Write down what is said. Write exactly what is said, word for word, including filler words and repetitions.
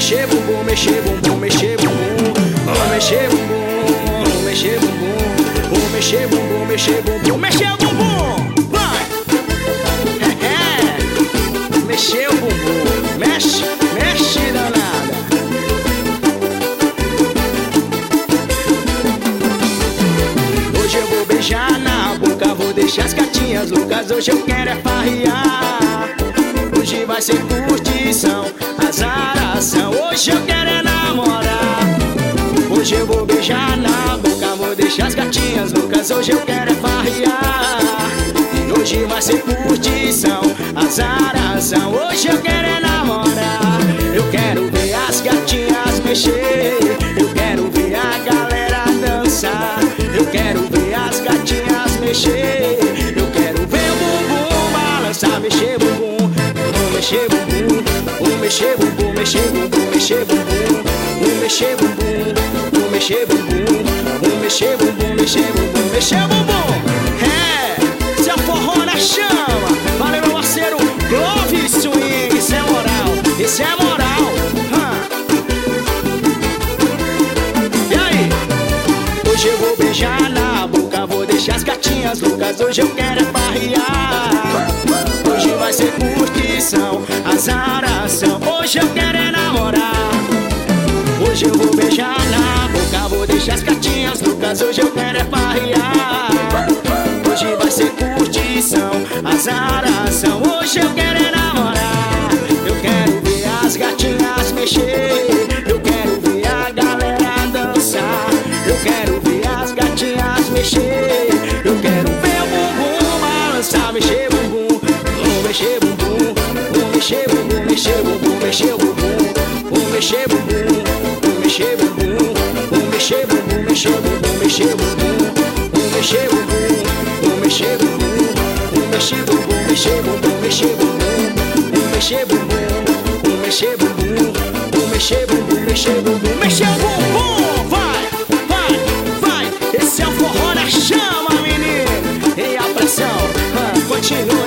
mexer bumbum, mexer bumbum, mexer bumbum. Vou mexer bumbum, vou mexer bumbum. Vou mexer bumbum, mexer bumbum, mexer o bumbum. Vai! É, é. Mexer o bumbum, mexe, mexe danada. Hoje eu vou beijar na boca, vou deixar as gatinhas loucas. Hoje eu quero é farrear. Hoje vai ser curtição, azaração. Hoje eu quero é namorar. Hoje eu vou beijar na boca, vou deixar as gatinhas loucas. Hoje eu quero é farrear. E hoje vai ser curtição, azaração. Hoje eu quero é namorar. Eu quero ver as gatinhas mexer. Eu quero ver a galera dançar. Eu quero ver as gatinhas mexer. Eu quero ver o bumbum balançar, mexer bumbum. Mexer bumbum, vou mexer bumbum, mexer bumbum, mexer bumbum, vou mexer bumbum, vou mexer bumbum, vou mexer bumbum, mexer bumbum, mexer bumbum. É, esse é o forró na chama. Valeu, meu parceiro Clove Swing, isso é moral, isso é moral. E aí? Hoje eu vou beijar na boca, vou deixar as gatinhas loucas. Hoje eu quero é farrear. Hoje vai ser curtição, azaração. Hoje eu quero é namorar. Hoje eu vou beijar na boca, vou deixar as gatinhas loucas. Hoje eu quero é farrear. Hoje vai ser curtição, azaração. Hoje eu quero é namorar. Eu quero ver as gatinhas mexer. Eu quero ver a galera dançar. Eu quero ver as gatinhas mexer. Eu quero ver o bumbum balançar, mexer bumbum. Mexer bumbum, vou mexer bumbum, mexer bumbum, mexer bumbum, vou mexer bumbum, vou mexer bumbum, vou mexer bumbum, mexer bumbum, mexer bumbum, vou mexer bumbum, vou mexer bumbum, vou mexer bumbum, mexer bumbum, mexer bumbum, vou mexer bumbum, vou mexer bumbum, vou mexer bumbum, mexer bumbum, mexer bumbum, vai, vai, vai, esse é o forró na chama, menino, e a pressão, ah, continua.